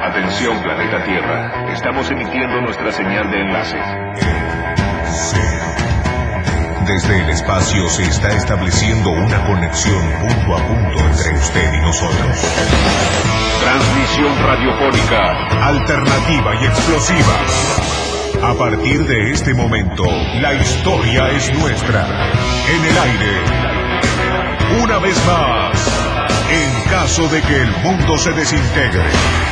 Atención, planeta Tierra. Estamos emitiendo nuestra señal de enlace. Desde el espacio se está estableciendo una conexión punto a punto entre usted y nosotros. Transmisión radiofónica, alternativa y explosiva. A partir de este momento, la historia es nuestra. En el aire. Una vez más, en caso de que el mundo se desintegre.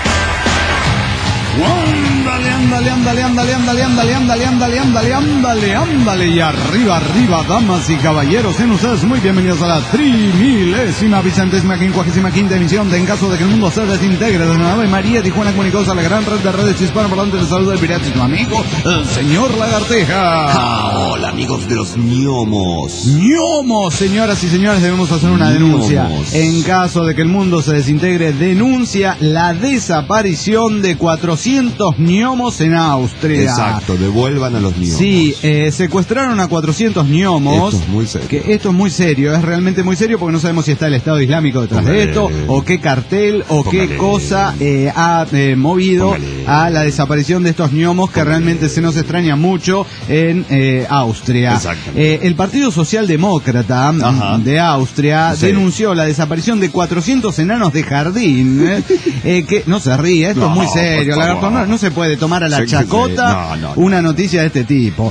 Ándale, y arriba, damas y caballeros, sean ustedes muy bienvenidos a la 3000ª, vicentésima, 55ª emisión de En caso de que el mundo se desintegre, de Nueva María, Tijuana, comunicados a la gran red de redes hispanoparlantes. Les saluda el pirata y su amigo, el señor Lagarteja. Hola, amigos de los ñomos. ñomos, señoras y señores, debemos hacer una denuncia. En caso de que el mundo se desintegre, denuncia la desaparición de 400 ñomos en Austria. Exacto, devuelvan a los ñomos. Sí, secuestraron a 400 ñomos. Esto es muy serio. Esto es muy serio, es realmente muy serio, porque no sabemos si está el Estado Islámico detrás de esto, o qué cartel, o qué cosa ha movido a la desaparición de estos ñomos, que realmente se nos extraña mucho en Austria. El Partido Socialdemócrata de Austria denunció la desaparición de 400 enanos de jardín. Que no se ríe, esto es muy serio. No se puede tomar a la chacota una noticia de este tipo.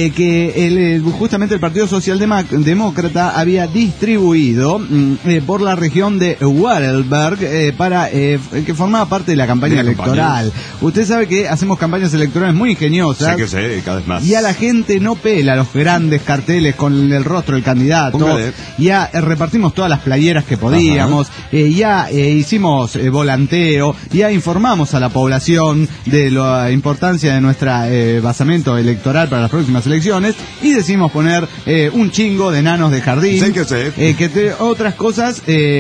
Que justamente el Partido Socialdemócrata había distribuido por la región de Vorarlberg para que formaba parte de la campaña electoral. Usted sabe que hacemos campañas electorales muy ingeniosas. Cada vez más. Y a la gente no pela los grandes carteles con el rostro del candidato. Ya repartimos todas las playeras que podíamos. Ya hicimos volanteo. Ya informamos a la población de la importancia de nuestro basamento electoral para las próximas elecciones, y decidimos poner un chingo de enanos de jardín, que entre otras cosas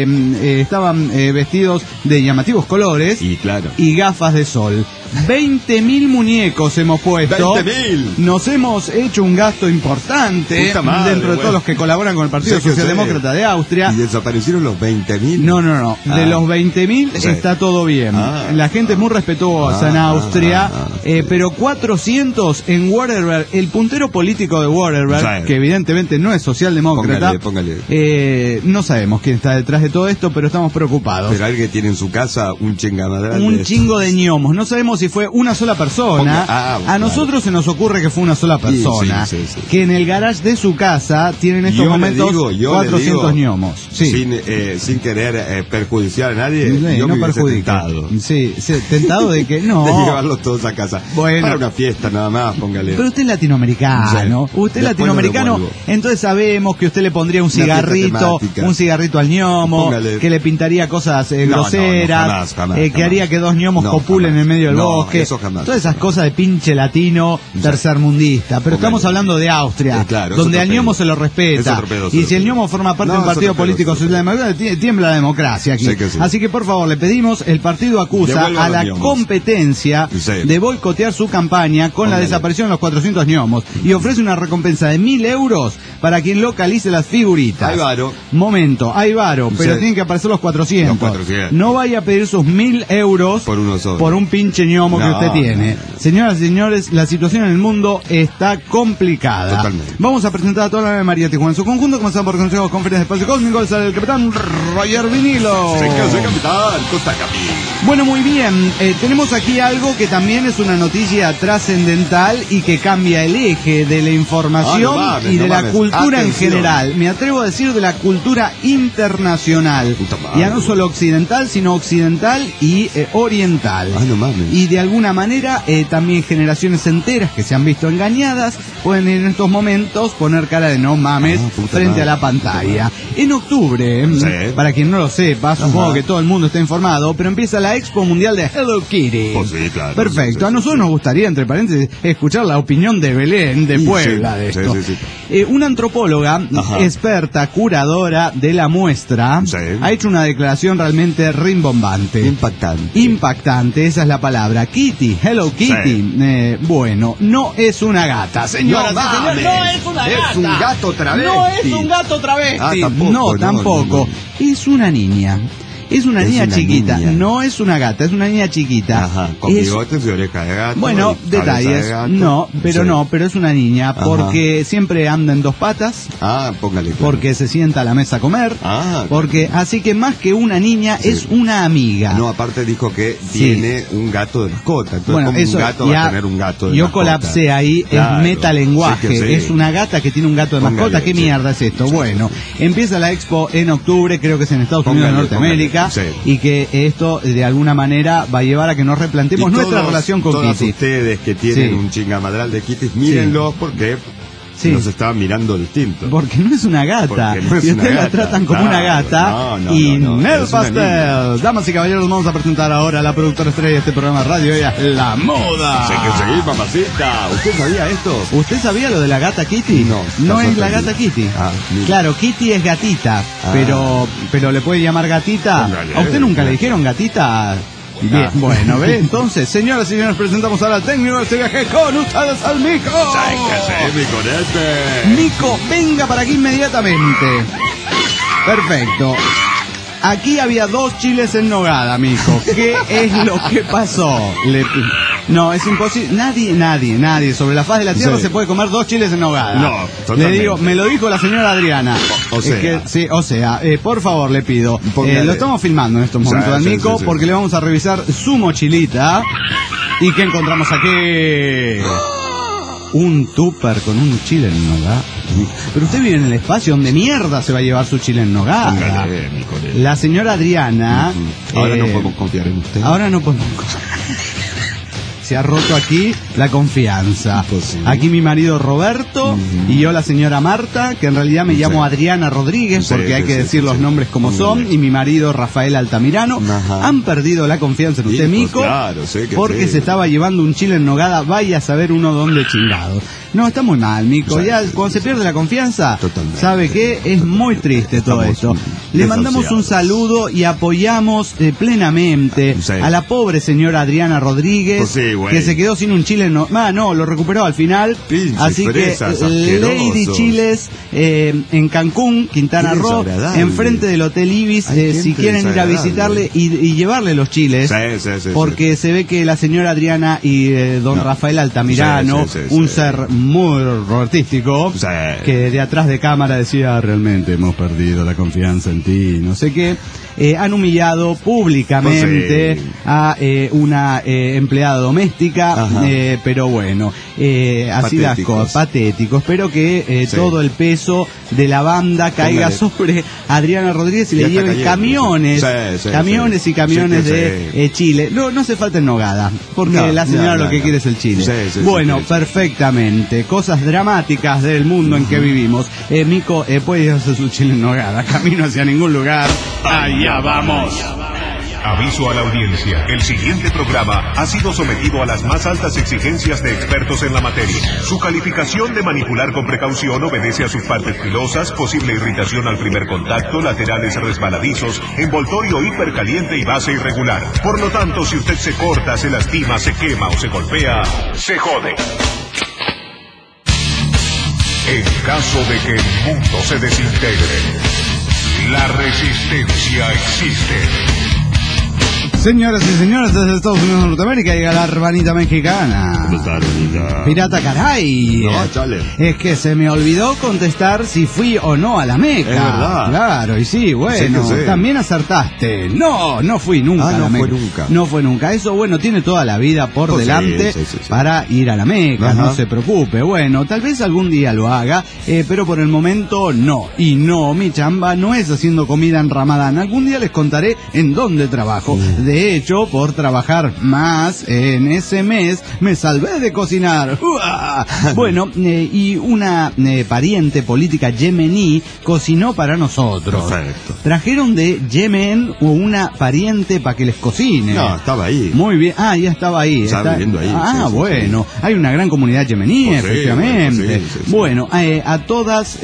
estaban vestidos de llamativos colores y gafas de sol. 20.000 muñecos hemos puesto. 20.000. Nos hemos hecho un gasto importante dentro de todos los que colaboran con el Partido Socialdemócrata de Austria. ¿Y desaparecieron los 20.000? No. De los 20.000 está todo bien. La gente es muy respetuosa en Austria, pero 400 en Vorarlberg. El puntero político de Vorarlberg, que evidentemente no es socialdemócrata. Póngale. No sabemos quién está detrás de todo esto, pero estamos preocupados. Pero alguien tiene en su casa un chingamadral. Un chingo de ñomos. No sabemos si fue una sola persona. A nosotros se nos ocurre que fue una sola persona. Sí. Que en el garage de su casa tienen en estos momentos 400 ñomos. Sin querer perjudiciar a nadie, yo no me hubiese tentado. Tentado de que no. De llevarlos todos a casa. Para una fiesta nada más, póngale. Pero usted es latinoamericano. Usted es latinoamericano, entonces sabemos que usted le pondría un cigarrito al ñomo, que le pintaría cosas groseras, jamás, que haría que dos ñomos copulen en medio del bosque. Eso jamás. Todas esas cosas de pinche latino tercermundista. Pero estamos hablando de Austria, donde al ñomo se lo respeta. Y si el ñomo forma parte de un partido político socialdemócrata, tiembla la democracia aquí. Así que por favor, le pedimos, el partido acusa a la competencia de boicotear su campaña con la desaparición de los 400 ñomos, y ofrece una recompensa de 1.000 euros para quien localice las figuritas. Hay varo. Momento, hay varo, pero tienen que aparecer los 400. No vaya a pedir sus 1.000 euros por un pinche ñomo que usted tiene. Señoras y señores, la situación en el mundo está complicada. Totalmente. Vamos a presentar a toda la María Tijuana en su conjunto. Comenzamos por consejos, conferencias de espacio cósmico. El capitán Roger Vinilo. Capitán Costa Capi. Bueno, muy bien. Tenemos aquí algo que también es una noticia trascendental y que cambia el eje de la información y de la cultura en general. Me atrevo a decir de la cultura internacional. Ya no solo occidental, sino occidental y oriental. Y de alguna manera también generaciones enteras que se han visto engañadas pueden en estos momentos poner cara de no mames frente a la pantalla. En octubre, para quien no lo sepa, supongo que todo el mundo está informado, pero empieza la Expo Mundial de Hello Kitty. Perfecto. A nosotros nos gustaría, entre paréntesis, escuchar la opinión de Belén, de Puebla, de esto. Una antropóloga experta, curadora de la muestra, ha hecho una declaración realmente rimbombante. Impactante, esa es la palabra. Kitty, Hello Kitty. Bueno, no es una gata, señoras y señores. No es una gata. Es un gato travesti. No es un gato travesti. Tampoco. Es una niña. Es una niña chiquita, no es una gata, es una niña chiquita. Ajá, con bigotes y oreja de gato. Bueno, detalles. Pero es una niña porque siempre anda en dos patas. Póngale. Porque se sienta a la mesa a comer. Porque así que más que una niña es una amiga. No, aparte dijo que tiene un gato de mascota. Entonces, bueno, como eso, un gato va a tener un gato de mascota. Yo colapsé ahí, claro, es metalenguaje. Es una gata que tiene un gato de mascota. ¿Qué mierda es esto? Bueno, empieza la expo en octubre, creo que es en Estados Unidos de Norteamérica, y que esto de alguna manera va a llevar a que nos replanteemos nuestra relación con todos Kitty. Ustedes que tienen un chingamadral de Kitty, mírenlo porque nos estaban mirando distinto. Porque no es una gata. No es y ustedes la tratan como una gata. Nel Pastel. Damas y caballeros, vamos a presentar ahora a la productora estrella de este programa de radio. Ella es La Moda. Sé que seguís, mamacita. ¿Usted sabía esto? ¿Usted sabía lo de la gata Kitty? No es la gata Kitty. Claro, Kitty es gatita, pero le puede llamar gatita. ¿A usted nunca le dijeron gatita? Bien, bueno, ¿ve? Entonces, señoras y señores, presentamos ahora al técnico de este viaje con ustedes al Mico. Mico, venga para aquí inmediatamente. Perfecto. Aquí había 2 chiles en nogada, mijo. ¿Qué es lo que pasó? No, es imposible. Nadie sobre la faz de la tierra se puede comer 2 chiles en nogada. No, totalmente. Le digo, me lo dijo la señora Adriana. O sea, por favor, le pido. Lo estamos filmando en estos momentos al Mico porque le vamos a revisar su mochilita. ¿Y qué encontramos aquí? Un tupper con un chile en nogada. Pero usted vive en el espacio, ¿dónde mierda se va a llevar su chile en nogada? La señora Adriana... Ahora no podemos confiar en usted. Ahora no podemos confiar. Se ha roto aquí la confianza. Imposible. Aquí mi marido Roberto y yo la señora Marta, que en realidad me llamo Adriana Rodríguez, porque hay que decir los nombres como son, y mi marido Rafael Altamirano, han perdido la confianza en usted, Mico, porque se estaba llevando un chile en nogada, vaya a saber uno dónde chingado. No, está muy mal, Mico. Ya cuando se pierde la confianza, ¿sabe qué? Es muy triste todo esto. Le mandamos un saludo y apoyamos plenamente a la pobre señora Adriana Rodríguez, que se quedó sin un chile. No, lo recuperó al final. Así que Lady Chiles en Cancún, Quintana Roo, enfrente del Hotel Ibis, si quieren ir a visitarle y llevarle los chiles, porque se ve que la señora Adriana y don Rafael Altamirano, un ser muy artístico, que de atrás de cámara decía, realmente hemos perdido la confianza en ti, no sé qué, han humillado públicamente a una empleada doméstica, pero bueno, así las cosas, patético. Espero que todo el peso de la banda caiga sobre Adriana Rodríguez y le lleven camiones y camiones de chile. No hace falta en nogada, porque la señora lo que quiere es el chile. Bueno, perfectamente. Cosas dramáticas del mundo en que vivimos. Mico, puede hacer su chile en nogada, camino hacia ningún lugar. Allá vamos. Aviso a la audiencia, el siguiente programa ha sido sometido a las más altas exigencias de expertos en la materia. Su calificación de manipular con precaución obedece a sus partes filosas, posible irritación al primer contacto, laterales resbaladizos, envoltorio hipercaliente y base irregular. Por lo tanto, si usted se corta, se lastima, se quema o se golpea, se jode. En caso de que el mundo se desintegre, la resistencia existe. Señoras y señores, desde Estados Unidos de Norteamérica llega la hermanita mexicana. Pirata, caray. No, chale. Es que se me olvidó contestar si fui o no a la Meca. Es verdad. Claro, y sí, bueno, también acertaste. No fui nunca a la Meca. No fue nunca. Eso, bueno, tiene toda la vida por delante para ir a la Meca, no se preocupe. Bueno, tal vez algún día lo haga, pero por el momento no. Y no, mi chamba no es haciendo comida en Ramadán. Algún día les contaré en dónde trabajo. De hecho, por trabajar más en ese mes, me salvé de cocinar. Bueno, y una pariente política yemení cocinó para nosotros. Perfecto. Trajeron de Yemen una pariente para que les cocine. No, estaba ahí. Muy bien. Ya estaba ahí. Estaba viviendo ahí. Bueno. Hay una gran comunidad yemení, efectivamente. Bueno, a todas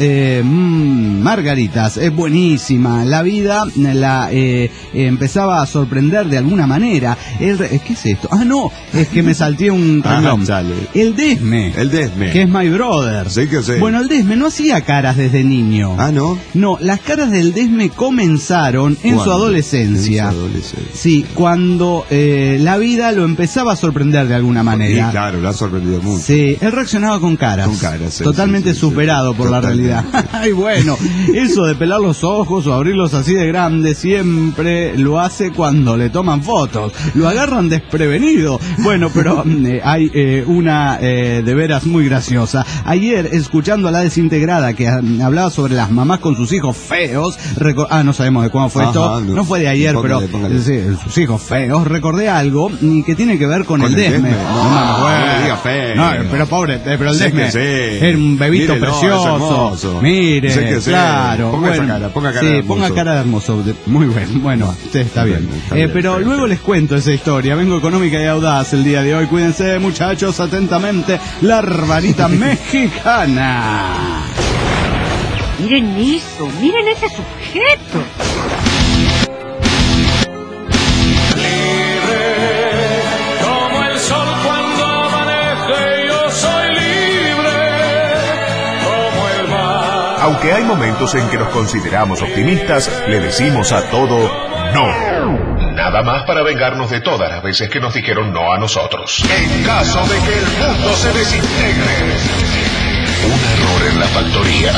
margaritas. Es buenísima. La vida la empezaba a sorprender de alguna manera. ¿Qué es esto? Ah, no, es que me salté un renglón. El Desme. El Desme. Que es My Brother. Sí que sé. Bueno, el Desme no hacía caras desde niño. Ah, ¿no? No, las caras del Desme comenzaron en su adolescencia. En su adolescencia. Sí, cuando la vida lo empezaba a sorprender de alguna manera. Sí, claro, lo ha sorprendido mucho. Sí, él reaccionaba con caras. Con caras, sí, totalmente superado por la realidad. Ay, bueno, eso de pelar los ojos o abrirlos así de grande siempre lo hace cuando le toman fotos. Lo agarran desprevenido. Bueno, pero hay una de veras muy graciosa. Ayer, escuchando a La Desintegrada, que hablaba sobre las mamás con sus hijos feos, no sabemos de cuándo fue esto, no fue de ayer, póngale. Sí, sus hijos feos, recordé algo que tiene que ver con el Desme. No le diga feo. No, pero pobre, pero el Desme es un bebito precioso. Mire, claro. Ponga cara de hermoso. Muy bueno, está bien. Pero luego les cuento esa historia. Vengo económica y audaz el día de hoy. Cuídense, muchachos, atentamente. La hermanita mexicana. Miren eso, miren ese sujeto. Aunque hay momentos en que nos consideramos optimistas, le decimos a todo no. Nada más para vengarnos de todas las veces que nos dijeron no a nosotros. En caso de que el mundo se desintegre. Un error en la factoría.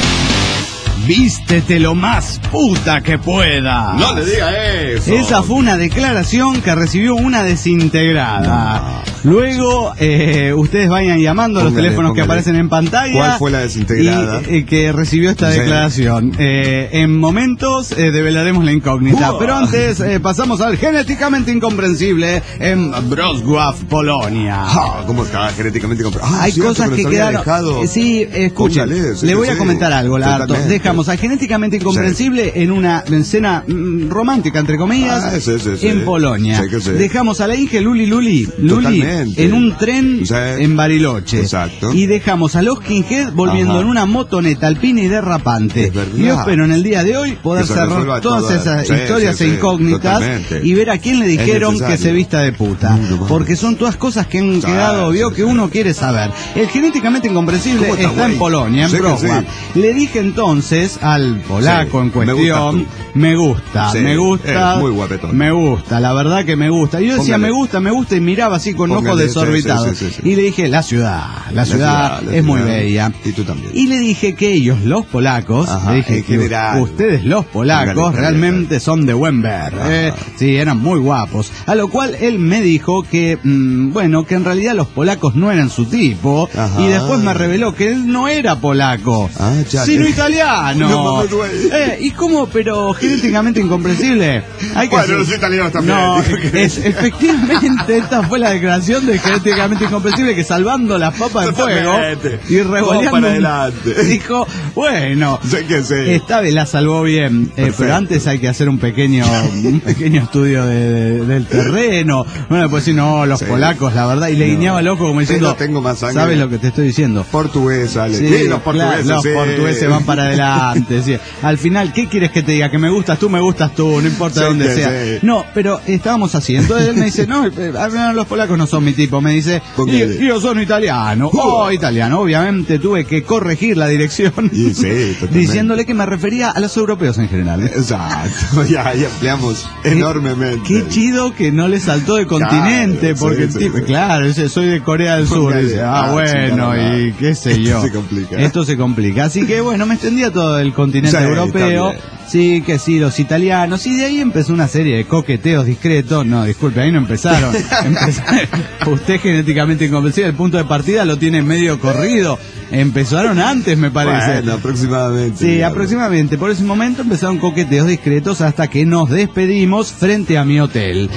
Vístete lo más puta que pueda. No le diga eso. Esa fue una declaración que recibió una desintegrada. Luego, ustedes vayan llamando a los teléfonos que aparecen en pantalla. ¿Cuál fue la desintegrada? Que recibió esta declaración. En momentos develaremos la incógnita. Pero antes pasamos al genéticamente incomprensible en Wrocław, Polonia. ¿Cómo está genéticamente incomprensible? Hay cosas que quedaron. Sí, escuchen. Le voy a comentar algo, Lagarto. Dejamos a genéticamente incomprensible en una escena romántica, entre comillas, en Polonia. Dejamos a la hija Luli en un tren en Bariloche. Exacto. Y dejamos a los Skinhead volviendo en una motoneta alpina y derrapante. Yo espero en el día de hoy poder cerrar todas esas historias e incógnitas y ver a quién le dijeron que se vista de puta. Porque son todas cosas que han quedado, que uno quiere saber. El genéticamente incomprensible está en Polonia, en Wrocław. Le dije entonces al polaco en cuestión, me gusta, muy guapetón. me gusta, la verdad que me gusta. Yo decía me gusta y miraba así con ojos desorbitados. Y le dije, la ciudad es muy bella. Y tú también. Y le dije que ellos, los polacos, le dije que ustedes los polacos realmente son de buen ver. Sí, eran muy guapos. A lo cual él me dijo que, que en realidad los polacos no eran su tipo. Y después me reveló que él no era polaco, sino italiano. ¿Y cómo? Pero genéticamente incomprensible. Los italianos también. No, efectivamente, esta fue la declaración de genéticamente incomprensible, que salvando las papas de fuego y revoleando para adelante. Dijo, esta vez la salvó bien, pero antes hay que hacer un pequeño estudio del terreno. Bueno, pues si no, los polacos, la verdad, y le guiñaba el ojo como diciendo, tengo más sangre. ¿Sabes lo que te estoy diciendo? Portuguesa, los portugueses van para adelante. Sí. Al final, ¿qué quieres que te diga? Que me gustas tú, no importa dónde sea. No, pero estábamos así. Entonces él me dice, no, los polacos no son mi tipo. Me dice, yo soy italiano. Italiano. Obviamente tuve que corregir la dirección diciéndole que me refería a los europeos en general. Exacto. Ya ampliamos enormemente. Qué chido que no le saltó de continente, porque el tipo, claro, soy de Corea del Sur. Dice, y qué sé yo. Esto se complica. Así que bueno, me extendía todo el continente europeo. Sí, los italianos. Y de ahí empezó una serie de coqueteos discretos. No, disculpe, ahí no empezaron. Usted genéticamente incomprensible, el punto de partida lo tiene medio corrido. Empezaron antes, me parece. Bueno, aproximadamente. Sí, aproximadamente. Por ese momento empezaron coqueteos discretos hasta que nos despedimos frente a mi hotel.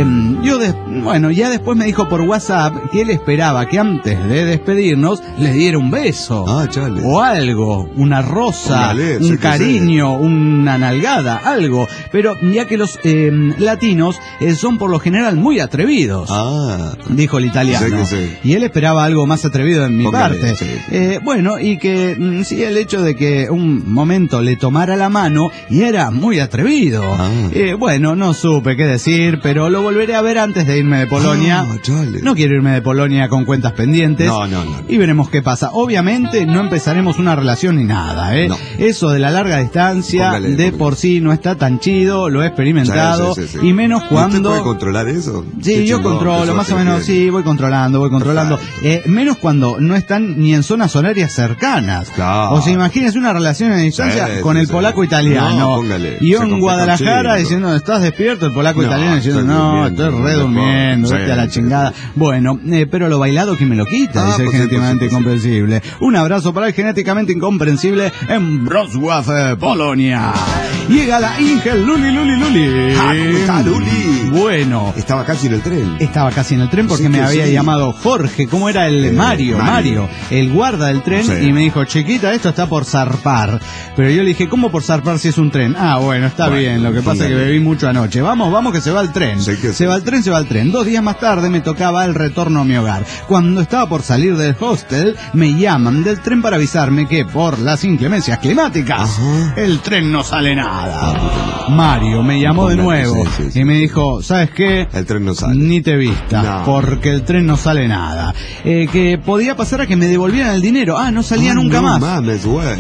Ya después me dijo por WhatsApp que él esperaba que antes de despedirnos les diera un beso. O algo, una rosa, un cariño, un una nalgada, algo. Pero ya que los latinos son por lo general muy atrevidos, dijo el italiano. Sí. Y él esperaba algo más atrevido en mi parte. Sí. Bueno, y que sí, el hecho de que un momento le tomara la mano y era muy atrevido. Bueno, no supe qué decir, pero lo volveré a ver antes de irme de Polonia. No quiero irme de Polonia con cuentas pendientes. No. Y veremos qué pasa. Obviamente no empezaremos una relación ni nada, ¿eh? No. Eso de la larga distancia, póngale. Por sí no está tan chido, lo he experimentado. Sí. Y menos cuando... ¿Usted puede controlar eso? Sí, yo controlo, más o menos, sí, voy controlando. Menos cuando no están ni en zonas horarias cercanas. Claro. O sea, imagínense una relación a distancia con el polaco italiano. No, póngale. Y yo en Guadalajara diciendo, ¿estás despierto? El polaco italiano diciendo, no, estoy redurmiendo, vete a la chingada. Bueno, pero lo bailado que me lo quita, dice el genéticamente incomprensible. Un abrazo para el genéticamente incomprensible en Wrocław, Polonia. Llega la Ingel Luli. Luli. Bueno. Estaba casi en el tren. Porque me había llamado Jorge, ¿cómo era el Mario, el guarda del tren, y me dijo, chiquita, esto está por zarpar. Pero yo le dije, ¿cómo por zarpar si es un tren? Bueno, está bien, lo que pasa es que bebí mucho anoche. Vamos que se va el tren. Se va el tren. 2 días más tarde me tocaba el retorno a mi hogar. Cuando estaba por salir del hostel, me llaman del tren para avisarme que por las inclemencias climáticas, el tren no sale nada. Mario me llamó de nuevo y me dijo, ¿sabes qué? El tren no sale. Ni te vista, porque el tren no sale nada. Que podía pasar a que me devolvieran el dinero. No salía nunca más. Mames, güey.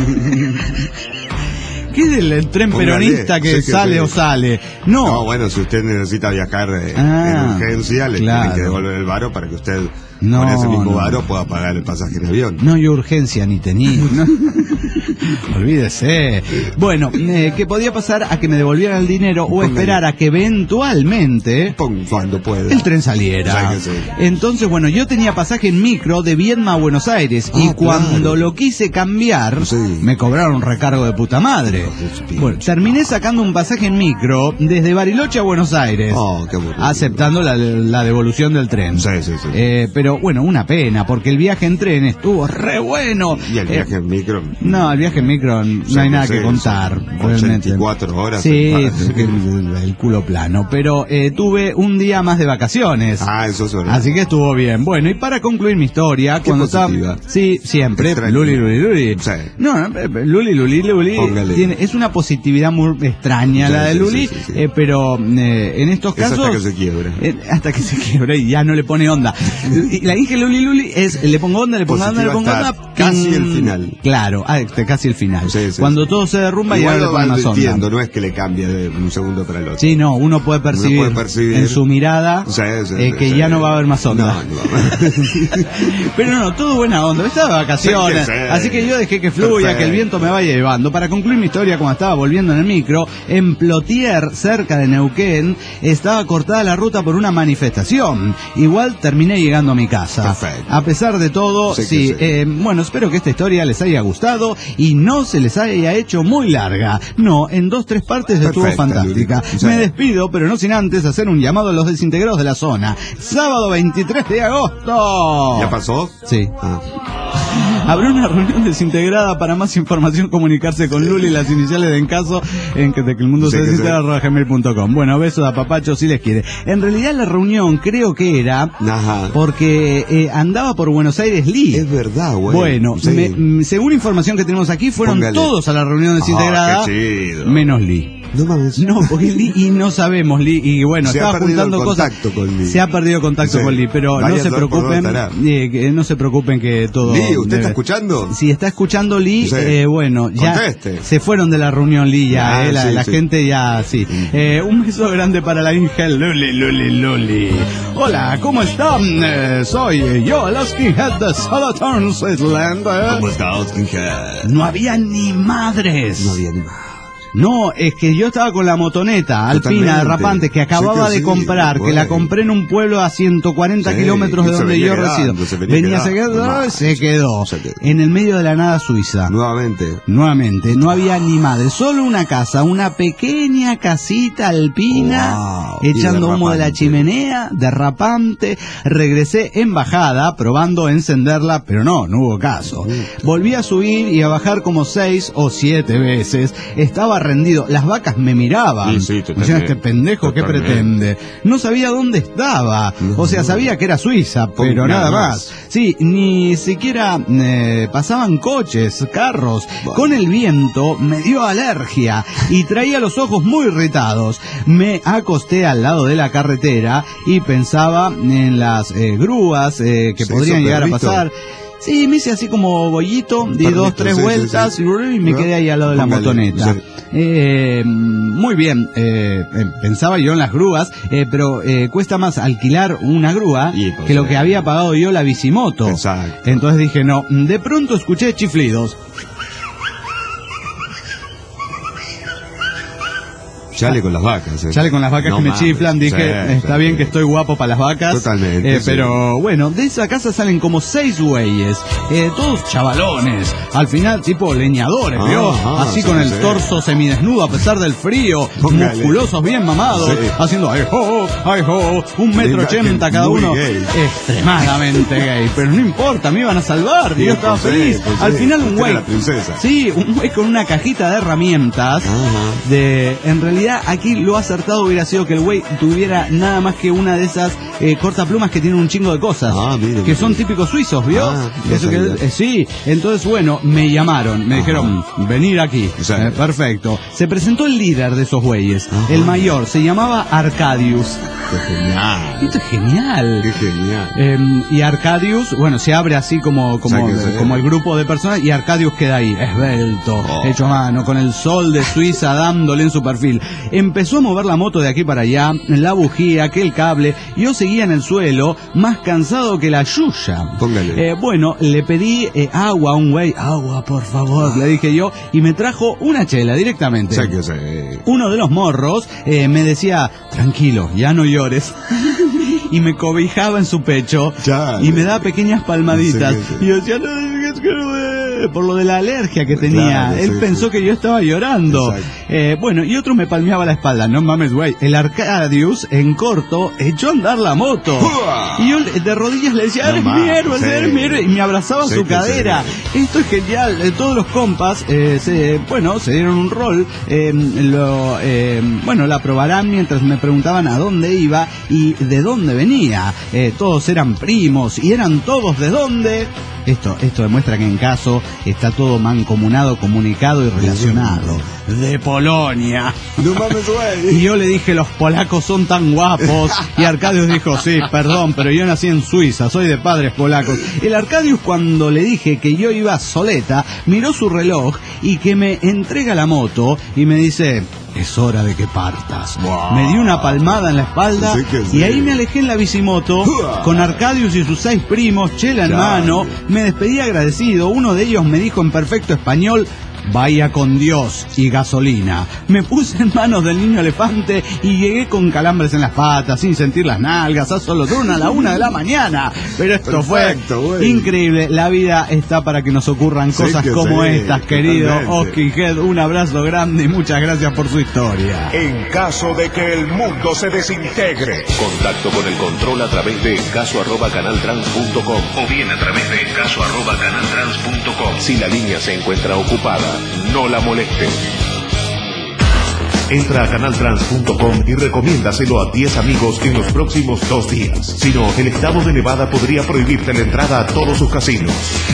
¿Qué es el tren peronista que sale o sale? No, bueno, si usted necesita viajar en urgencia, le tienen que devolver el varo para que usted con ese mismo varo pueda pagar el pasaje en avión. No, yo urgencia ni tenía. ¿No? Olvídese. Bueno, que podía pasar a que me devolvieran el dinero o esperar a que eventualmente cuando pueda el tren saliera. Entonces, bueno, yo tenía pasaje en micro de Viedma a Buenos Aires y cuando lo quise cambiar me cobraron un recargo de puta madre. Bueno, terminé sacando un pasaje en micro desde Bariloche a Buenos Aires, aceptando la devolución del tren. Pero bueno, una pena, porque el viaje en tren estuvo re bueno. ¿Y el viaje en micro? No, el viaje en micro no hay nada que contar. 84 horas. Sí, el culo plano. Pero tuve un día más de vacaciones. Eso es verdad. Así que estuvo bien. Bueno, y para concluir mi historia, cuando estaba... Sí, siempre. Luli. No, Luli. Es una positividad muy extraña la de Luli, pero en estos casos... hasta que se quiebra. Hasta que se quiebra y ya no le pone onda. Y la Inge Luli es, le pongo onda, casi el final. Claro, casi el final. Cuando todo se derrumba, ya no le pone más onda. Entiendo, no es que le cambie de un segundo para el otro. Sí, no, uno puede percibir en su mirada que ya no va a haber más onda. Pero no, todo buena onda. Estaba de vacaciones, así que yo dejé que fluya, que el viento me vaya llevando. Para concluir mi historia, cuando estaba volviendo en el micro, en Plotier, cerca de Neuquén, estaba cortada la ruta por una manifestación. Igual terminé llegando a mi casa. Perfecto. A pesar de todo, bueno, espero que esta historia les haya gustado y no se les haya hecho muy larga. No, en 2-3 partes estuvo fantástica. Me despido, pero no sin antes hacer un llamado a los desintegrados de la zona. Sábado 23 de agosto. ¿Ya pasó? Sí. Habrá una reunión desintegrada. Para más información, comunicarse con Luli, las iniciales de en caso en que el mundo se desintegra @gmail.com. Bueno, besos a papacho si les quiere. En realidad la reunión creo que era porque andaba por Buenos Aires Lee. Es verdad, güey. Bueno, según información que tenemos aquí, fueron todos a la reunión desintegrada, menos Lee. No mames. No, porque Lee, y no sabemos Lee, y bueno, se estaba juntando cosas. Se ha perdido contacto con Lee, pero no se preocupen, no se preocupen que todo... Lee, ¿usted está escuchando? Si está escuchando Lee, bueno, ya conteste. Se fueron de la reunión Lee, ya, la gente ya, un beso grande para la Ingel Luli. Hola, ¿cómo están? Soy yo, el Skinhead de Solothurn, Switzerland. ¿Cómo está, Skinhead? No había ni madres. No, es que yo estaba con la motoneta alpina derrapante que acababa de comprar, que la compré en un pueblo a 140 kilómetros de donde yo resido. Se quedó en el medio de la nada suiza. Nuevamente, no había ni madre, solo una casa, una pequeña casita alpina, echando humo de la chimenea, derrapante. Regresé en bajada, probando encenderla, pero no hubo caso. Volví a subir y a bajar como 6 o 7 veces. Estaba rendido. Las vacas me miraban. Sí, o sea, este pendejo, ¿qué pretende? No sabía dónde estaba. O sea, sabía que era Suiza, pero nada más. Sí, ni siquiera pasaban coches, carros. Con el viento me dio alergia y traía los ojos muy irritados. Me acosté al lado de la carretera y pensaba en las grúas que podrían llegar a pasar. Sí, me hice así como bollito, di 2-3 vueltas y me quedé ahí al lado de la motoneta. Muy bien, pensaba yo en las grúas, pero cuesta más alquilar una grúa que lo que había pagado yo la bicimoto. Exacto. Entonces dije no, de pronto escuché chiflidos. Chale con las vacas. Chale con las vacas que me chiflan. Dije, está bien que estoy guapo para las vacas. Totalmente. Pero bueno, de esa casa salen como 6 güeyes. Todos chavalones. Al final, tipo leñadores, ¿vio? Así con el torso semidesnudo a pesar del frío. Musculosos, bien mamados. Haciendo ay ho, 1,80 m cada uno. Gay. Extremadamente gay. Pero no importa, me iban a salvar. Yo estaba feliz. Al final un güey. Sí, un güey con una cajita de herramientas. En realidad, aquí lo acertado hubiera sido que el güey tuviera nada más que una de esas cortaplumas que tienen un chingo de cosas, que son típicos suizos, ¿vio? Eso que, sí, entonces bueno, me llamaron, me dijeron, venir aquí. Perfecto. Se presentó el líder de esos güeyes, el mayor, se llamaba Arcadius. ¡Qué genial! Esto es genial. ¡Qué genial! Y Arcadius, bueno, se abre así como el grupo de personas y Arcadius queda ahí, esbelto, hecho a mano, con el sol de Suiza dándole en su perfil. Empezó a mover la moto de aquí para allá, la bujía, aquel cable. Yo seguía en el suelo, más cansado que la yuya. Póngale. Bueno, le pedí agua a un güey. Agua, por favor, le dije yo. Y me trajo una chela directamente. Uno de los morros me decía, tranquilo, ya no llores. Y me cobijaba en su pecho. Y me da pequeñas palmaditas. Y yo decía, no, es que no por lo de la alergia que tenía. Él pensó que yo estaba llorando. Bueno, y otro me palmeaba la espalda. No mames, güey. El Arcadius, en corto, echó a andar la moto. Y yo de rodillas le decía, eres mi héroe. Y me abrazaba su cadera. Esto es genial. Todos los compas, se dieron un rol. La probarán mientras me preguntaban a dónde iba y de dónde venía. Todos eran primos. ¿Y eran todos de dónde? Esto demuestra que en caso está todo mancomunado, comunicado y relacionado. De Polonia. No mames, güey. Y yo le dije, los polacos son tan guapos. Y Arcadius dijo, sí, perdón, pero yo nací en Suiza, soy de padres polacos. El Arcadius, cuando le dije que yo iba soleta, miró su reloj y que me entrega la moto y me dice, es hora de que partas. Me dio una palmada en la espalda y ahí me alejé en la bicimoto con Arcadius y sus 6 primos, chela en mano. Me despedí agradecido. Uno de ellos me dijo en perfecto español, vaya con Dios y gasolina. Me puse en manos del niño elefante y llegué con calambres en las patas, sin sentir las nalgas, a Solotuna a la 1 de la mañana. Pero esto fue increíble. La vida está para que nos ocurran cosas como estas, querido Oski Head. Un abrazo grande y muchas gracias por su historia. En caso de que el mundo se desintegre, contacto con el control a través de caso@canaltrans.com o bien a través de caso@canaltrans.com. Si la línea se encuentra ocupada, no la moleste. Entra a canaltrans.com y recomiéndaselo a 10 amigos en los próximos 2 días. Si no, el estado de Nevada podría prohibirte la entrada a todos sus casinos.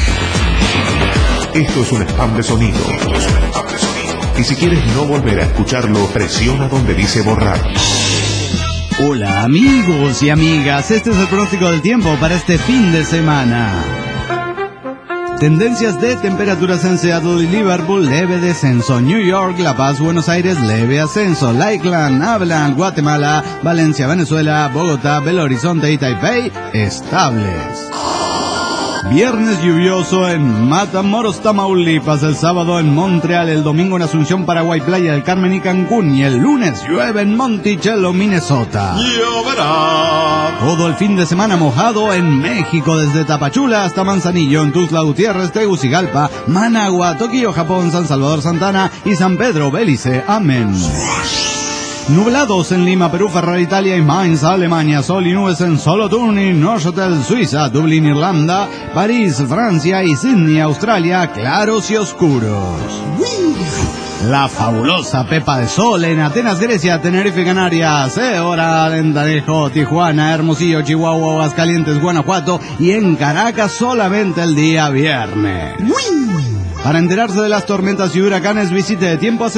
Esto es un spam de sonido. Y si quieres no volver a escucharlo, presiona donde dice borrar. Hola amigos y amigas, este es el pronóstico del tiempo para este fin de semana. Tendencias de temperaturas en Seattle y Liverpool, leve descenso. New York, La Paz, Buenos Aires, leve ascenso. Lakeland, Haviland, Guatemala, Valencia, Venezuela, Bogotá, Belo Horizonte y Taipei, estables. Viernes lluvioso en Matamoros, Tamaulipas, el sábado en Montreal, el domingo en Asunción, Paraguay, Playa del Carmen y Cancún, y el lunes llueve en Monticello, Minnesota. Lloverá. Todo el fin de semana mojado en México, desde Tapachula hasta Manzanillo, en Tuxtla Gutiérrez, Tegucigalpa, Managua, Tokio, Japón, San Salvador, Santana y San Pedro, Belice. Amén. Nublados en Lima, Perú, Ferrara, Italia y Mainz, Alemania. Sol y nubes en Solotun y Neuchâtel, Suiza. Dublín, Irlanda. París, Francia y Sydney, Australia. Claros y oscuros. la fabulosa Pepa de Sol en Atenas, Grecia, Tenerife, Canarias, Ébora, Alentejo, Tijuana, Hermosillo, Chihuahua, Aguascalientes, Guanajuato y en Caracas solamente el día viernes. Para enterarse de las tormentas y huracanes, visite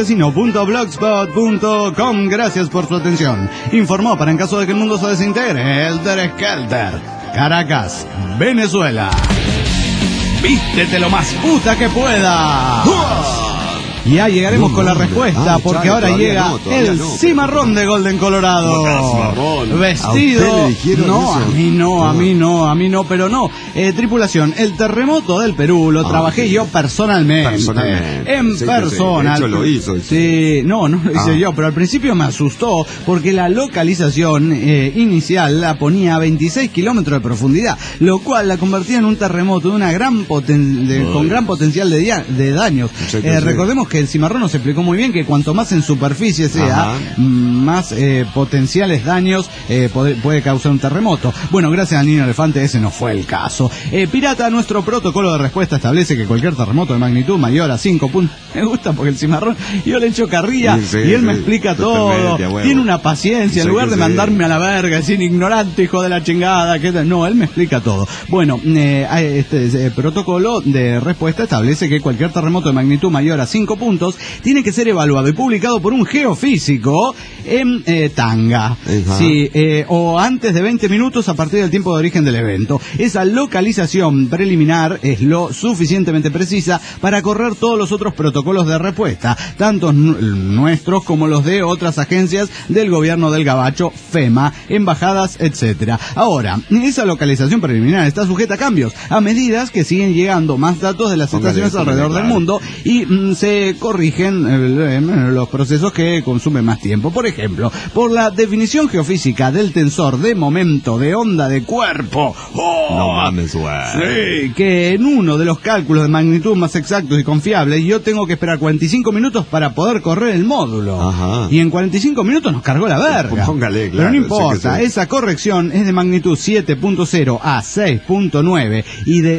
tiempoasesino.blogspot.com. Gracias por su atención. Informó para en caso de que el mundo se desintegre, Elder Skelter. Caracas, Venezuela. Vístete lo más puta que pueda. Ya llegaremos con la respuesta, porque ahora llega el cimarrón de Golden Colorado. Vestido. No, a mí no, pero no. Tripulación, el terremoto del Perú lo trabajé yo personalmente. En persona. De hecho lo hizo. Sí, no lo hice yo, pero al principio me asustó porque la localización inicial la ponía a 26 kilómetros de profundidad, lo cual la convertía en un terremoto de una con gran potencial de daños. Recordemos que el cimarrón nos explicó muy bien que cuanto más en superficie sea, más potenciales daños puede causar un terremoto. Bueno, gracias al niño elefante ese no fue el caso. Pirata, nuestro protocolo de respuesta establece que cualquier terremoto de magnitud mayor a 5 puntos... Me gusta porque el cimarrón, yo le echo carrilla y él me explica todo. Tiene una paciencia, en lugar de mandarme a la verga, decir ignorante, hijo de la chingada, no, él me explica todo. Bueno, este protocolo de respuesta establece que cualquier terremoto de magnitud mayor a 5 puntos tiene que ser evaluado y publicado por un geofísico en Tanga, o antes de 20 minutos a partir del tiempo de origen del evento. Esa localización preliminar es lo suficientemente precisa para correr todos los otros protocolos de respuesta, tanto nuestros como los de otras agencias del gobierno del Gabacho, FEMA, embajadas, etcétera. Ahora, esa localización preliminar está sujeta a cambios a medida que siguen llegando más datos de las estaciones alrededor del mundo y se corrigen los procesos que consumen más tiempo. Por ejemplo, por la definición geofísica del tensor de momento de onda de cuerpo. No mames, güey. Sí, que en uno de los cálculos de magnitud más exactos y confiables yo tengo que esperar 45 minutos para poder correr el módulo. Ajá. Y en 45 minutos nos cargó la verga. Póngale, claro. Pero no importa, esa corrección es de magnitud 7.0 a 6.9 y de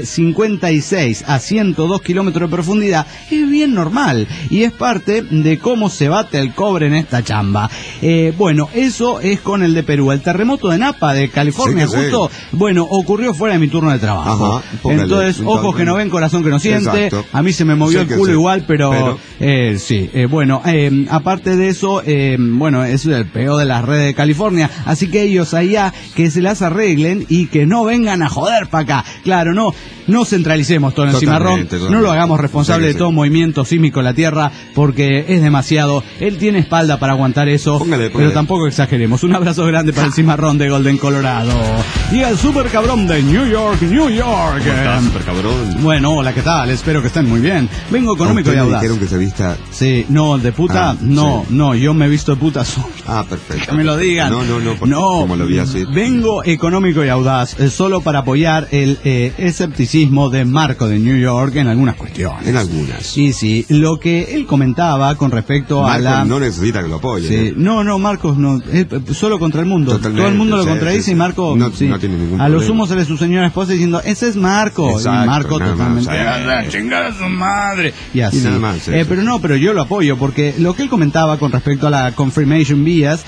56 a 102 kilómetros de profundidad. Es bien normal y es parte de cómo se bate el cobre en esta chamba. Bueno, eso es con el de Perú. El terremoto de Napa, de California, bueno, ocurrió fuera de mi turno de trabajo. Entonces, ojos que no ven, corazón que no siente. Exacto. A mí se me movió el culo igual, pero bueno, aparte de eso, bueno, es el peor de las redes de California, así que ellos allá que se las arreglen y que no vengan a joder para acá. Claro, no centralicemos todo en el cimarrón, no lo hagamos responsable de todo movimiento sísmico en la Tierra, porque es demasiado. Él tiene espalda para aguantar eso, pero tampoco exageremos. Un abrazo grande para el cimarrón de Golden Colorado. Y el super cabrón de New York. ¿Cómo estás, super cabrón? Bueno, hola, ¿qué tal? Espero que estén muy bien. Vengo económico y audaz. ¿Dijeron que se vista? Sí, no, de puta, no, yo me he visto de puta solo. Perfecto. Que me lo digan. No, como lo vi así. Vengo económico y audaz, solo para apoyar el escepticismo de Marco de New York en algunas cuestiones. En algunas. Sí, lo que él comentaba con respecto a la... no necesita que lo apoye. Sí, no, Marcos no, solo contra el mundo. Totalmente, todo el mundo lo contradice y Marco no tiene ningún problema. A lo sumo sale su señora esposa diciendo, ese es Marco. Exacto, y Marco totalmente, chingada a su madre. Y así. Y nada más, pero yo lo apoyo, porque lo que él comentaba con respecto a la confirmation bias,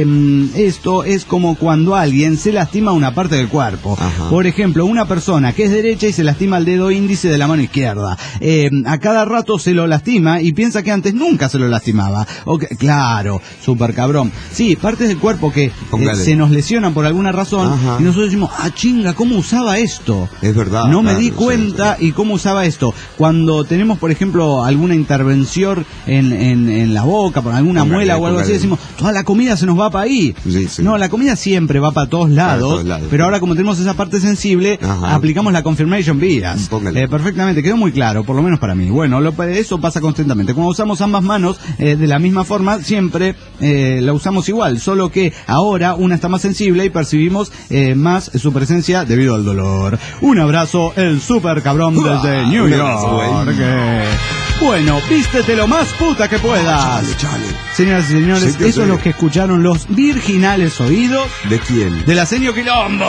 esto es como cuando alguien se lastima una parte del cuerpo. Ajá. Por ejemplo, una persona que es derecha y se lastima el dedo índice de la mano izquierda. A cada rato se lo lastima y piensa que antes nunca se lo lastimaba. Claro, super cabrón. Sí, partes del cuerpo que se nos lesionan por alguna razón. Ajá. Y nosotros decimos, chinga, ¿cómo usaba esto? Es verdad. No me di cuenta y cómo usaba esto. Cuando tenemos, por ejemplo, alguna intervención en la boca, por alguna muela o algo así, decimos, toda la comida se nos va para ahí. Sí. No, la comida siempre va para todos lados, pero ahora como tenemos esa parte sensible, aplicamos la confirmation bias. Perfectamente, quedó muy claro, por lo menos para mí. Bueno, eso pasa constantemente. Cuando usamos ambas manos de la misma forma, siempre la usamos igual, solo que ahora una está más sensible y percibimos más su presencia debido al dolor. Un abrazo, el super cabrón desde New York. Bueno, vístete lo más puta que puedas. Chale. Señoras y señores, eso es lo que escucharon los virginales oídos. ¿De quién? De la Señor Quilombo.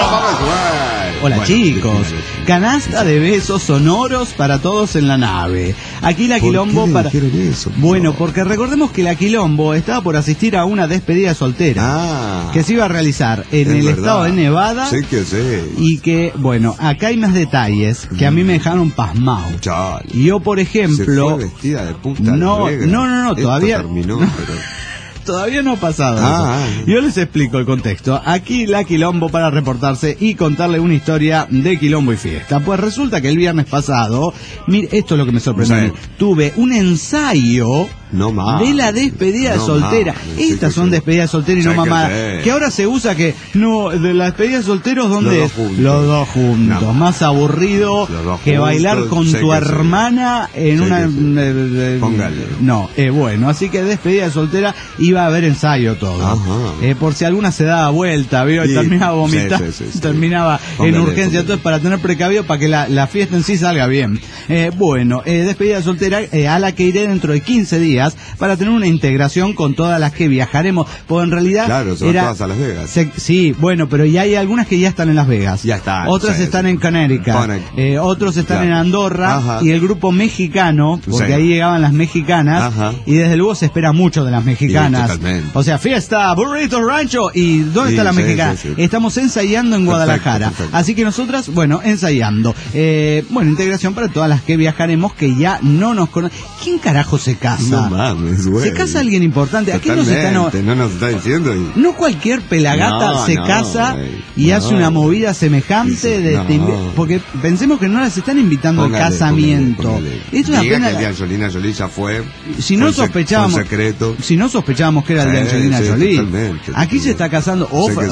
Hola, bueno, chicos. Canasta de besos sonoros para todos en la nave. Aquí la Quilombo para... Eso? Bueno, porque recordemos que la Quilombo estaba por asistir a una despedida soltera que se iba a realizar en el estado de Nevada. Sí que sé. Y que, bueno, acá hay más detalles que a mí me dejaron pasmado. Chale. Y yo, por ejemplo... Se fue vestida de punta no, todavía... terminó, pero... Todavía no ha pasado eso. Yo les explico el contexto. Aquí la Quilombo para reportarse y contarle una historia de Quilombo y fiesta. Pues resulta que el viernes pasado, mire, esto es lo que me sorprendió a mí, tuve un ensayo de la despedida de soltera. Estas son despedidas de soltera y no mamadas. Que ahora se usa que, no, de la despedida de solteros, ¿dónde es? Los dos juntos. No. Más aburrido que bailar con tu hermana en una... Póngale. No, bueno, así que despedida de soltera iba a haber ensayo todo. Por si alguna se daba vuelta, ¿vio? Y terminaba vomitando, terminaba en urgencia. Entonces, para tener precavido, para que la fiesta en sí salga bien. Bueno, despedida de soltera a la que iré dentro de 15 días para tener una integración con todas las que viajaremos. Pues en realidad... Claro, son todas a Las Vegas. Sí, bueno, pero ya hay algunas que ya están en Las Vegas. Ya están. Otras están en Connecticut. Otros están en Andorra. Y el grupo mexicano, porque ahí llegaban las mexicanas. Y desde luego se espera mucho de las mexicanas. O sea, fiesta, burrito, rancho. ¿Y dónde está la mexicana? Estamos ensayando en Guadalajara. Perfecto. Así que nosotras, bueno, ensayando. Bueno, integración para todas las que viajaremos que ya no nos conocen. ¿Quién carajo se casa? No mames, güey. Se casa alguien importante. Aquí no se está... No nos está diciendo. No cualquier pelagata se casa y hace una movida semejante porque pensemos que no las están invitando al casamiento. Esto es apenas... que el de Angelina Jolie ya fue. Si no sospechábamos, si no sospechábamos que era el de Angelina Jolie. Aquí se está casando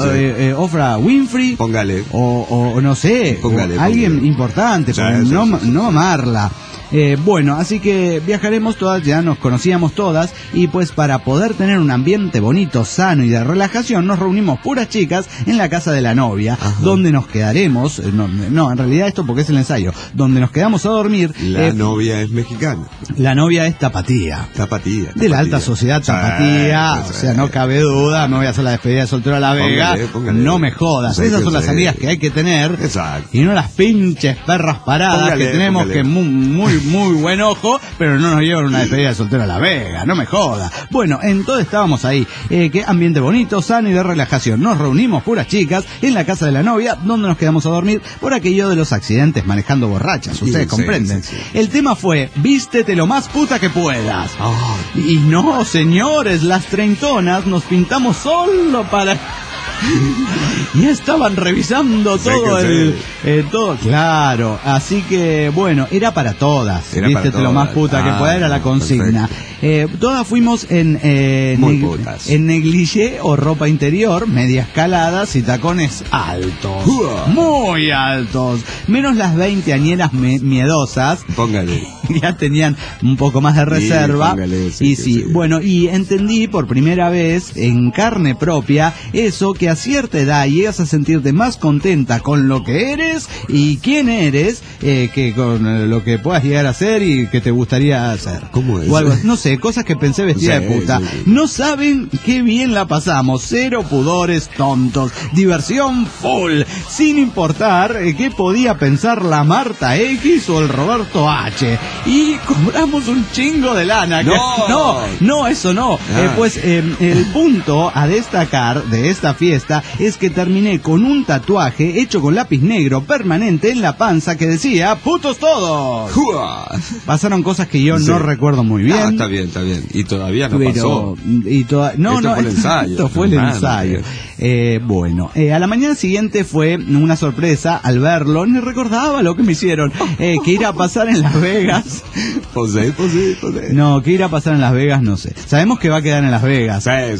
Oprah Winfrey. Póngale. O no sé, alguien importante, no amarla. Bueno, así que viajaremos todas, ya nos conocíamos todas, y pues para poder tener un ambiente bonito, sano y de relajación, nos reunimos puras chicas en la casa de la novia, donde nos quedaremos, no, en realidad esto porque es el ensayo, donde nos quedamos a dormir. La novia es mexicana. La novia es tapatía. De la alta sociedad tapatía, o sea, no cabe duda, me voy a hacer la despedida de soltero a La Vega, póngale. No me jodas, esas son las salidas que hay que tener. Exacto. Y no las pinches perras paradas que tenemos que muy buen ojo, pero no nos llevan una despedida de soltero a La Vega, no me joda. Bueno, entonces estábamos ahí, que ambiente bonito, sano y de relajación. Nos reunimos puras chicas en la casa de la novia, donde nos quedamos a dormir por aquello de los accidentes manejando borrachas, ustedes comprenden. Sí. El tema fue, vístete lo más puta que puedas. Y no, señores, las treintonas nos pintamos solo para... Ya estaban revisando todo todo, claro, así que bueno, era para todas, vístete lo más puta que pueda, era la consigna. Todas fuimos en negligé o ropa interior, medias caladas y tacones altos, muy altos, menos las veinteañeras miedosas. Póngale. Ya tenían un poco más de reserva. Póngale, bueno, y entendí por primera vez en carne propia eso que a cierta edad llegas a sentirte más contenta con lo que eres y quién eres que con lo que puedas llegar a ser y que te gustaría hacer. ¿Cómo es? O algo, no sé, cosas que pensé vestida de puta. No saben qué bien la pasamos. Cero pudores tontos. Diversión full. Sin importar qué podía pensar la Marta X o el Roberto H. Y cobramos un chingo de lana. No, eso no. Pues el punto a destacar de esta fiesta es que terminé con un tatuaje hecho con lápiz negro permanente en la panza que decía ¡putos todos! Pasaron cosas que yo no recuerdo muy bien. Está bien. Y todavía no pasó. Esto fue el ensayo. Bueno, a la mañana siguiente fue una sorpresa al verlo. Ni recordaba lo que me hicieron. Que ir a pasar en Las Vegas. Pues. No, que ir a pasar en Las Vegas, no sé. Sabemos que va a quedar en Las Vegas.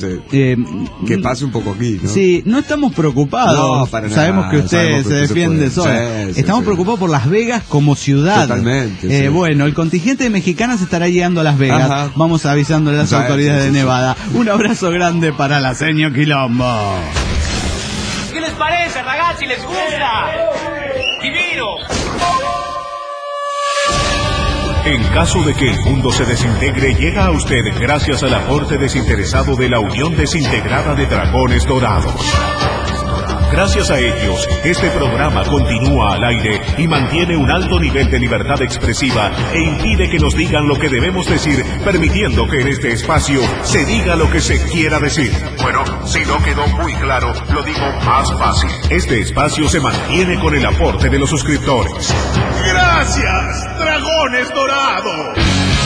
Que pase un poco aquí, ¿no? Sí, no estamos preocupados. No, para Sabemos que usted se defiende sola. Estamos preocupados por Las Vegas como ciudad. Totalmente. Bueno, el contingente de mexicanas estará llegando a Las Vegas. Vamos avisándole a las autoridades de Nevada. Un abrazo grande para la señor Quilombo. ¿Qué les parece, ragazzi? ¿Les gusta? ¡Divino! En caso de que el mundo se desintegre, llega a usted gracias al aporte desinteresado de la Unión Desintegrada de Dragones Dorados. Gracias a ellos, este programa continúa al aire y mantiene un alto nivel de libertad expresiva e impide que nos digan lo que debemos decir, permitiendo que en este espacio se diga lo que se quiera decir. Bueno, si no quedó muy claro, lo digo más fácil. Este espacio se mantiene con el aporte de los suscriptores. ¡Gracias, Dragones Dorados!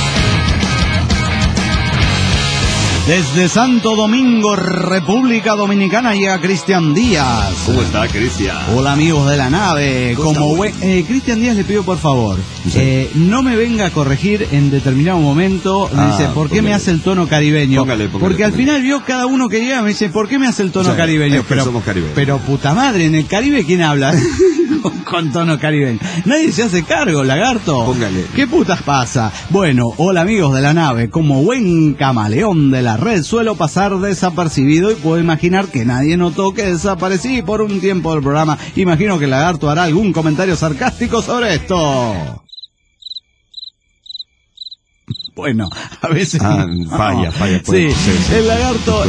Desde Santo Domingo, República Dominicana, llega Cristian Díaz. ¿Cómo está, Cristian? Hola, amigos de la nave. Cristian Díaz le pido, por favor, sí. No me venga a corregir en determinado momento. Me dice, ¿por qué me hace el tono caribeño? Porque al final vio cada uno que llega, me dice, ¿por qué me hace el tono caribeño? Pero somos caribeños. Pero puta madre, en el Caribe, ¿quién habla? Con tono caribeño. Nadie se hace cargo, lagarto. Póngale. ¿Qué putas pasa? Bueno, hola, amigos de la nave. Como buen camaleón de la red, suelo pasar desapercibido y puedo imaginar que nadie notó que desaparecí por un tiempo del programa. Imagino que el lagarto hará algún comentario sarcástico sobre esto. Bueno, a veces... falla. Sí, el lagarto,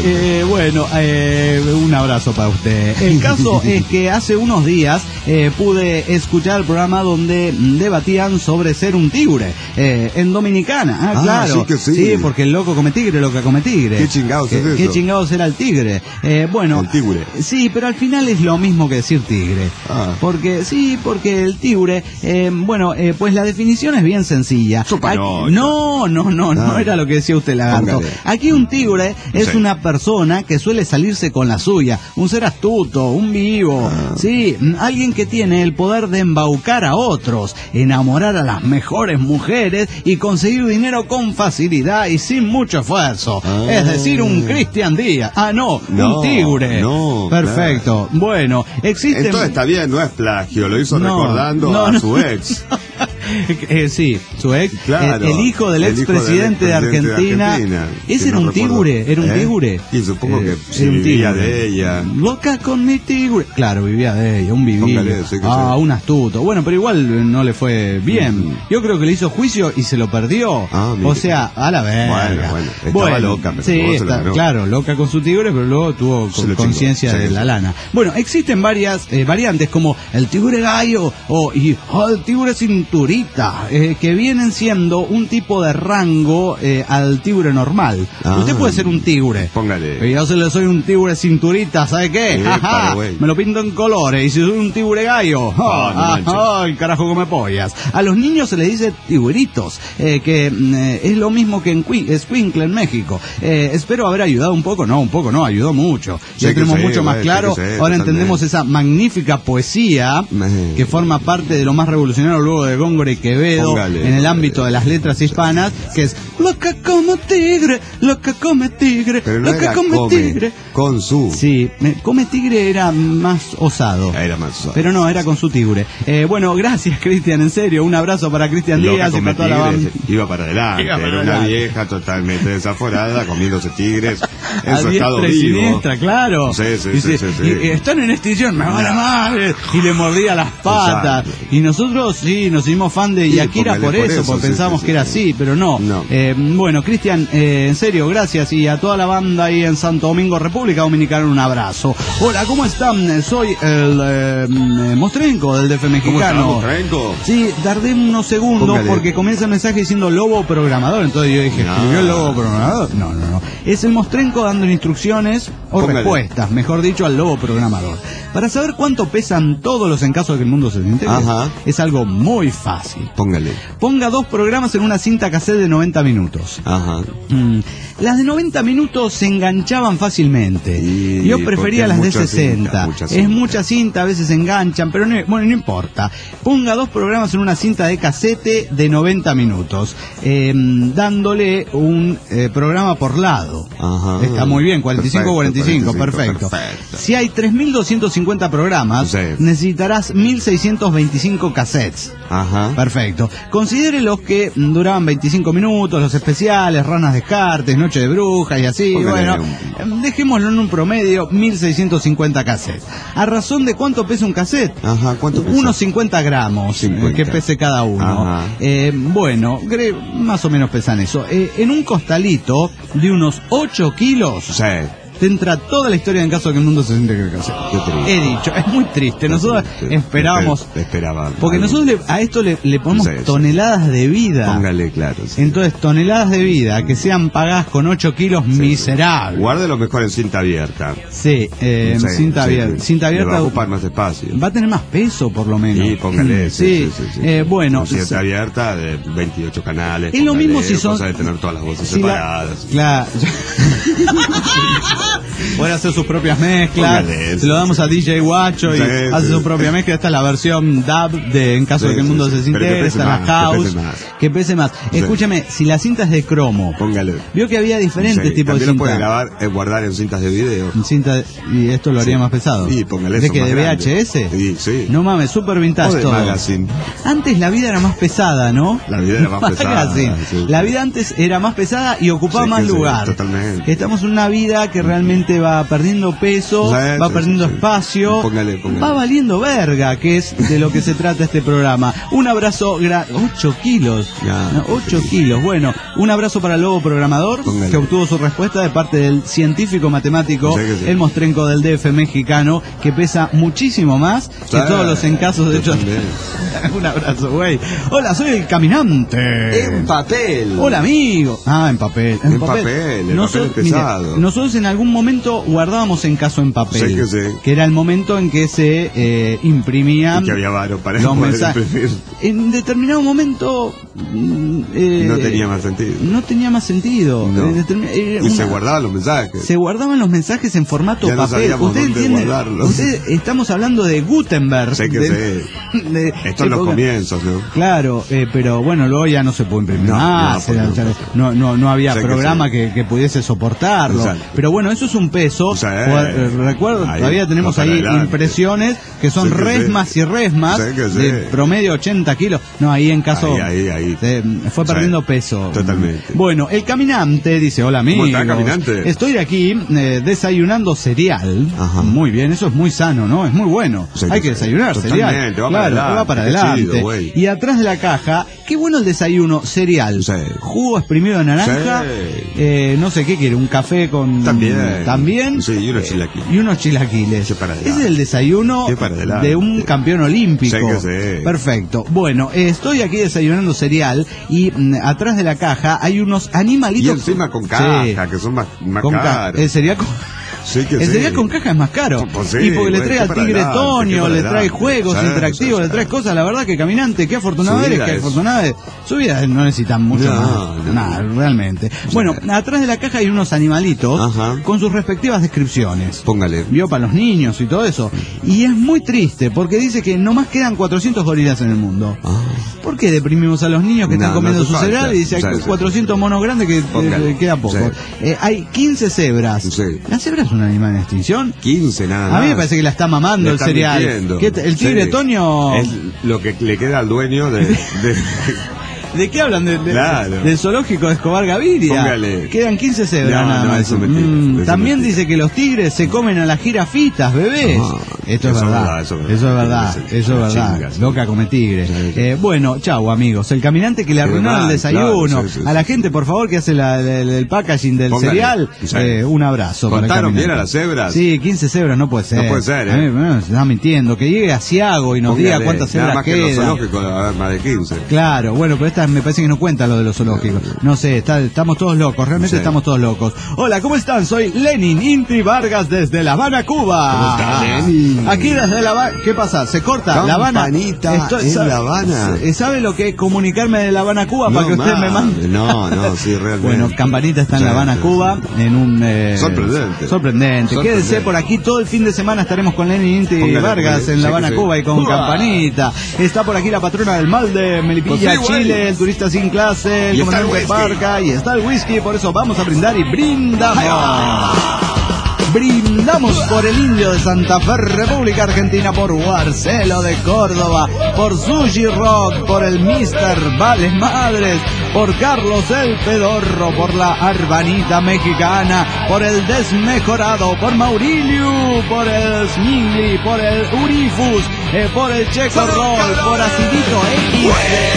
un abrazo para usted. El caso es que hace unos días pude escuchar el programa donde debatían sobre ser un tigre en Dominicana. Claro. Sí, porque el loco come tigre, loca come tigre. ¿Qué chingados es eso? ¿Qué chingados era el tigre? El tigre. Sí, pero al final es lo mismo que decir tigre. Porque el tigre, pues la definición es bien sencilla. No era lo que decía usted, lagarto. Póngale. Aquí un tigre es una persona que suele salirse con la suya, un ser astuto, un vivo, sí, alguien que tiene el poder de embaucar a otros, enamorar a las mejores mujeres y conseguir dinero con facilidad y sin mucho esfuerzo. Es decir, un Cristian Díaz. Un tigre. Perfecto. Claro. Bueno, existe... Entonces está bien, no es plagio, lo hizo recordando a su ex. Sí, su ex, claro, el hijo del expresidente de Argentina. ¿Ese era un tigre? ¿Era un tigre? Y supongo que vivía de ella. Loca con mi tigre. Claro, vivía de ella, un vivillo. Un astuto. Bueno, pero igual no le fue bien. Yo creo que le hizo juicio y se lo perdió. O sea, a la verga. Estaba loca, pero sí, claro, loca con su tigre, pero luego tuvo conciencia de la lana. Bueno, existen varias variantes como el tigre gallo el tigre cinturita, que vienen siendo un tipo de rango al tigre normal. Usted puede ser un tigre. Póngale. Yo soy un tigre cinturita, ¿sabe qué? Me lo pinto en colores. Y si soy un tigre gallo, el carajo come pollas. A los niños se les dice tiguritos, que es lo mismo que en Escuincle en México. Espero haber ayudado un poco no, ayudó mucho. Ya tenemos mucho más claro. Ahora entendemos esa magnífica poesía que forma parte de lo más revolucionario luego de Góngora y Quevedo en el ámbito de las letras hispanas, que es loca como tigre, loca come tigre, pero no loca come tigre. Con su. Sí, come tigre era más osado. Pero no, era con su tigre. Bueno, gracias, Cristian, en serio. Un abrazo para Cristian Díaz y para toda la banda. Iba para adelante. Era una vieja totalmente desaforada, comiéndose tigres en su estado vivo. Siniestra, claro. Sí. Están en extinción, me van a madre. Y le mordía las patas. Exacto. Y nosotros nos hicimos fan de Yakira por eso, porque pensábamos que era así, pero no. Bueno, Cristian, en serio, gracias. Y a toda la banda ahí en Santo Domingo, República Dominicana, un abrazo. Hola, ¿cómo están? Soy el Mostrenco del DF mexicano. ¿Cómo está, Mostrenco? Sí, tardé unos segundos porque comienza el mensaje diciendo lobo programador. Entonces yo dije, ¿escribió el lobo programador? No. Es el Mostrenco dando instrucciones o respuestas, mejor dicho, al lobo programador. Para saber cuánto pesan todos los en caso de que el mundo se desintegre, es algo muy fácil. Ponga 2 programas en una cinta cassette de 90 minutos. Las de 90 minutos se enganchaban fácilmente. Yo prefería las de 60. Es mucha cinta, a veces se enganchan, pero no importa. Ponga 2 programas en una cinta de cassette de 90 minutos, dándole un programa por lado. está muy bien, 45-45, perfecto. Si hay 3.250 programas, necesitarás 1.625 cassettes. Ajá. Perfecto. Considere los que duraban 25 minutos, los especiales, Ranas Descartes, Noche de Brujas y así. Bueno, dejémoslo en un promedio, 1.650 cassettes. ¿A razón de cuánto pesa un cassette? Ajá, ¿cuánto pesa? Unos 50 gramos, 50. Que pese cada uno. Bueno, más o menos pesan eso. En un costalito de unos 8 kilos... Sí. Te entra toda la historia en caso de que el mundo se siente que casi. He dicho, es muy triste. Nosotros esperábamos. Porque nosotros a esto le ponemos toneladas de vida. Póngale, claro. Sí. Entonces, toneladas de vida que sean pagadas con 8 kilos miserables. Guarde lo mejor en cinta abierta. Sí, cinta abierta. Cinta abierta. Va a ocupar más espacio. Va a tener más peso, por lo menos. Sí, póngale. Sí. Bueno. Cinta abierta de 28 canales. Es lo mismo si son. Cosa de tener todas las voces separadas. Claro. Puede hacer sus propias mezclas. Se lo damos a DJ Guacho y hace su propia mezcla. Esta es la versión dub de En caso de que el mundo se desintegre. Esta es la house. Que pese más. Escúchame, si la cinta es de cromo. Póngale. Vio que había diferentes tipos de cinta. También lo puede grabar, guardar en cintas de video. Y esto lo haría más pesado. Sí, póngale. ¿De que de VHS? Sí. No mames, super vintage todo. Magazine. Antes la vida era más pesada, ¿no? La vida era más pesada. La vida antes era más pesada y ocupaba más lugar. Totalmente. Estamos en una vida que realmente va perdiendo peso, va perdiendo espacio, póngale. Va valiendo verga, que es de lo que se trata este programa. Un abrazo, 8 kilos, 8 kilos. Bueno, un abrazo para el lobo programador, que obtuvo su respuesta de parte del científico matemático, el mostrenco del DF mexicano, que pesa muchísimo más que todos los encasos de hecho. Un abrazo, güey. Hola, soy el caminante. En papel. Hola, amigo. En papel. En papel es pesado. Mire, nosotros en algún momento guardábamos en caso en papel, que era el momento en que se imprimían, y que había varo para los poder imprimir. En determinado momento no tenía más sentido. No tenía más sentido. Se guardaban los mensajes. Se guardaban los mensajes en formato ya papel. No ¿Usted entiende? Estamos hablando de Gutenberg. Esto en los comienzos, ¿no? Claro, pero bueno, luego ya no se puede imprimir más. No había programa que pudiese soportarlo. Pero bueno, eso es un peso. Recuerdo, todavía tenemos ahí impresiones que son resmas y resmas de promedio 80 kilos. No, ahí en caso fue perdiendo peso. Totalmente. Bueno, el caminante dice, hola amigos. ¿Cómo está, caminante? Estoy aquí desayunando cereal. Ajá. Muy bien, eso es muy sano, ¿no? Es muy bueno. Hay que desayunar cereal. Va para adelante. Y atrás de la caja, qué bueno el desayuno, cereal. Jugo exprimido de naranja. No sé qué quiere, un café con... También. Sí, y unos chilaquiles. Y unos chilaquiles. Ese es el desayuno de un campeón olímpico. Perfecto. Bueno, estoy aquí desayunando cereal y atrás de la caja hay unos animalitos. Y encima con caja, que son más caros. El cereal con caja es más caro. Y porque le trae al tigre Tonio, le trae juegos interactivos, le trae cosas. La verdad que caminante, qué afortunado eres, qué afortunado eres. Su vida no necesitan mucho nada, realmente. Bueno, atrás de la caja hay unos animalitos con sus respectivas descripciones. Póngale. Vio para los niños y todo eso. Y es muy triste porque dice que nomás quedan 400 gorilas en el mundo. ¿Por qué deprimimos a los niños que están comiendo su cereal? Y dice hay 400 monos grandes que queda poco. Hay 15 cebras. Las cebras son un animal en extinción. 15 nada más. A mí me parece que la está mamando el cereal. El tigre Tonio es lo que le queda al dueño de ¿De qué hablan? Del zoológico de Escobar Gaviria. Póngale. Quedan 15 cebras nada más. También dice que los tigres se comen a las jirafitas, bebés. Esto es verdad. Eso es verdad. Loca come tigre. Bueno, chau amigos. El caminante que le arruinó el desayuno. A la gente, por favor, que hace el packaging del cereal. Un abrazo. ¿Contaron bien a las cebras? Sí, 15 cebras no puede ser. No puede ser, A mí, se está mintiendo. Que llegue a Ciago y nos diga cuántas cebras quedan. Nada más que los zoológicos, a ver, más de 15. Claro, bueno, pero esta me parece que no cuenta lo de los zoológicos. No sé, estamos todos locos, realmente estamos todos locos. Hola, ¿cómo están? Soy Lenin Intri Vargas desde La Habana, Cuba. ¿Cómo está, Lenin? Aquí desde La Habana. ¿Qué pasa? ¿Se corta? La Habana. En La Habana. ¿Sabe lo que es comunicarme de La Habana, Cuba? Para que usted me mande. No, sí, realmente. Bueno, Campanita está en La Habana, Cuba, en un... Sorprendente. Quédese por aquí, todo el fin de semana estaremos con Lenin Intri Vargas en La Habana, Cuba y con Campanita. Está por aquí la patrona del mal de Melipilla, Chile. el turista sin clase, el comandante Parca, y está el whisky, por eso vamos a brindar y brindamos. Brindamos por el Indio de Santa Fe, República Argentina, por Marcelo de Córdoba, por Sushi Rock, por el Mr. Vale Madres, por Carlos el Pedorro, por la Arbanita Mexicana, por el Desmejorado, por Maurilio, por el Smingli, por el Urifus, por el Checo Roll, por Acidito X.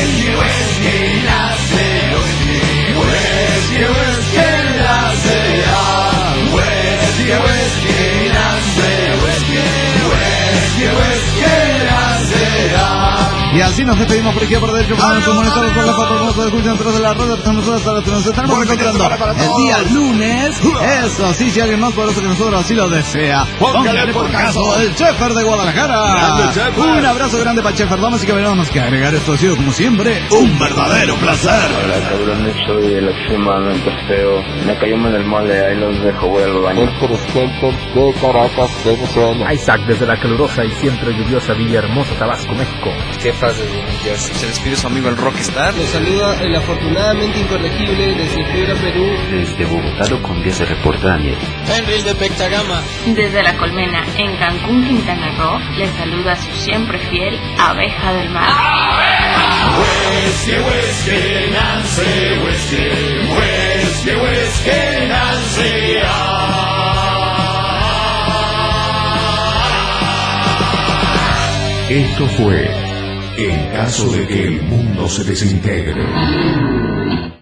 Y así nos despedimos por aquí por derecho para nuestros monitores por la foto. Nos escuchan tras de la rueda. Nosotros nos estaremos encontrando el día lunes. Eso sí, si alguien más poderoso que nosotros así lo desea. Póngale por caso el Chefer de Guadalajara. Un abrazo grande para Chefer. Vamos y que veremos que agregar. Esto ha sido como siempre un verdadero placer. Hola cabrones, soy el extremadamente feo. Me cayó en el mole, ahí los dejo, voy al baño. De Caracas, Venezuela. Isaac desde la calurosa y siempre lluviosa Villahermosa, Tabasco, México. Jefas desde New Jersey. Se despide su amigo el Rockstar. Los saluda el afortunadamente incorregible desde Piedra, Perú. Desde Bogotá lo conviese reporta Daniel. Henry de Pectagama. Desde La Colmena, en Cancún, Quintana Roo, les saluda su siempre fiel Abeja del Mar. Whisky, whisky, Nancy, whisky, whisky, whisky, Nancy. Esto fue En caso de que el mundo se desintegre.